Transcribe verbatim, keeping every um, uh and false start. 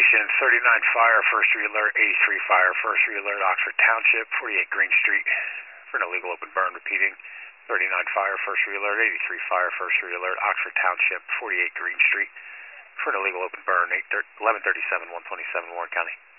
Station, thirty-nine Fire, first re-alert, eighty-three Fire, first re-alert, Oxford Township, forty-eight Green Street, for an illegal open burn, repeating. thirty-nine Fire, first re-alert, eighty-three Fire, first re-alert, Oxford Township, forty-eight Green Street, for an illegal open burn, eleven thirty-seven, one twenty-seven, Warren County.